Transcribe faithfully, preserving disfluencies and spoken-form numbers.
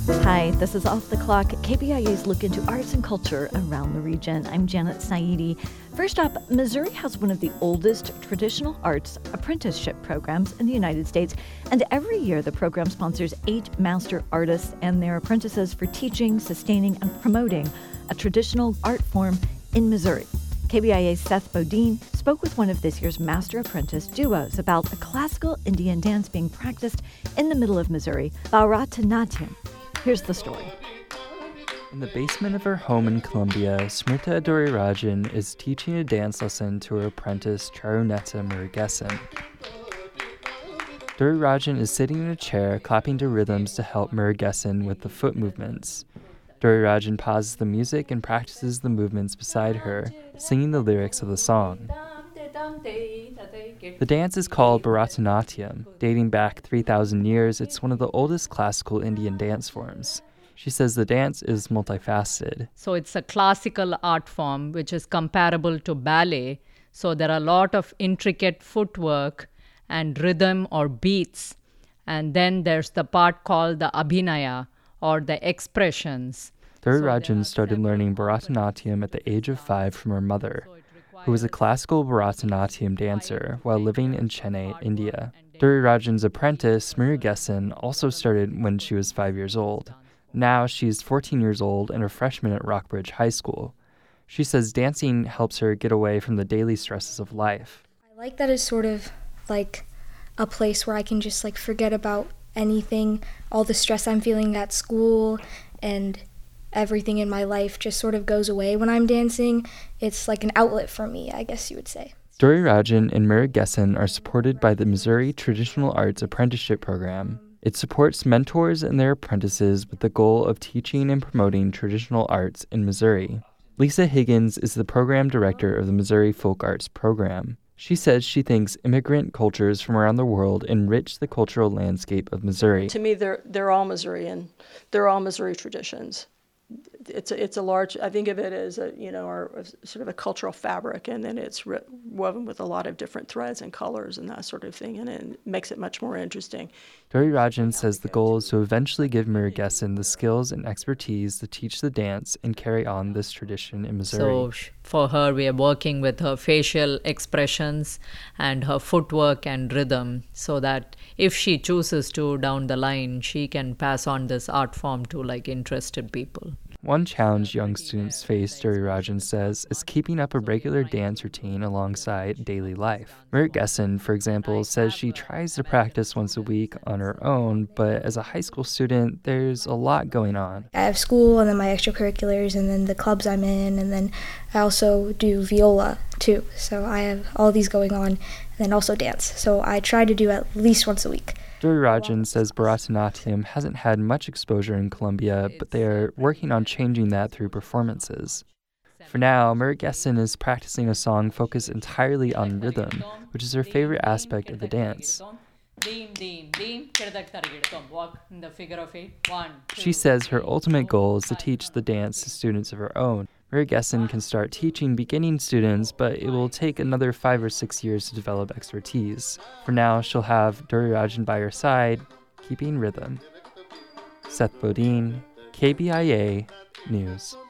Hi, this is Off the Clock, K B I A's look into arts and culture around the region. I'm Janet Saidi. First up, Missouri has one of the oldest traditional arts apprenticeship programs in the United States, and every year the program sponsors eight master artists and their apprentices for teaching, sustaining, and promoting a traditional art form in Missouri. K B I A's Seth Bodine spoke with one of this year's master apprentice duos about a classical Indian dance being practiced in the middle of Missouri, Bharatanatyam. Here's the story. In the basement of her home in Columbia, Smrita Dorirajan is teaching a dance lesson to her apprentice Charunetta Murugesan. Dorirajan is sitting in a chair, clapping to rhythms to help Murugesan with the foot movements. Dorirajan pauses the music and practices the movements beside her, singing the lyrics of the song. The dance is called Bharatanatyam. Dating back three thousand years, it's one of the oldest classical Indian dance forms. She says the dance is multifaceted. So it's a classical art form which is comparable to ballet. So there are a lot of intricate footwork and rhythm or beats. And then there's the part called the abhinaya, or the expressions. Dorirajan started learning Bharatanatyam at the age of five from her mother, who was a classical Bharatanatyam dancer while living in Chennai, India. Dorirajan's apprentice, Murugesan, also started when she was five years old. Now she's fourteen years old and a freshman at Rockbridge High School. She says dancing helps her get away from the daily stresses of life. I like that it's sort of like a place where I can just like forget about anything, all the stress I'm feeling at school and everything in my life just sort of goes away when I'm dancing. It's like an outlet for me, I guess you would say. Dorirajan and Murugesan are supported by the Missouri Traditional Arts Apprenticeship Program. It supports mentors and their apprentices with the goal of teaching and promoting traditional arts in Missouri. Lisa Higgins is the program director of the Missouri Folk Arts Program. She says she thinks immigrant cultures from around the world enrich the cultural landscape of Missouri. To me, they're they're all Missourian. They're all Missouri traditions. It's a, it's a large, I think of it as a, you know, our, a, sort of a cultural fabric, and then it's re- woven with a lot of different threads and colors and that sort of thing, and it makes it much more interesting. Dorirajan says the goal is to eventually give Murugesan the skills and expertise to teach the dance and carry on this tradition in Missouri. So for her, we are working with her facial expressions and her footwork and rhythm, so that if she chooses to down the line, she can pass on this art form to like interested people. One challenge young students face, Dorirajan says, is keeping up a regular dance routine alongside daily life. Murugesan, for example, says she tries to practice once a week on her own, but as a high school student, there's a lot going on. I have school and then my extracurriculars and then the clubs I'm in, and then I also do viola too. So I have all these going on, and then also dance. So I try to do at least once a week. Dorirajan says Bharatanatyam hasn't had much exposure in Columbia, but they are working on changing that through performances. For now, Murugesan is practicing a song focused entirely on rhythm, which is her favorite aspect of the dance. She says her ultimate goal is to teach the dance to students of her own. Murugesan can start teaching beginning students, but it will take another five or six years to develop expertise. For now, she'll have Dorirajan by her side, keeping rhythm. Seth Bodine, K B I A News.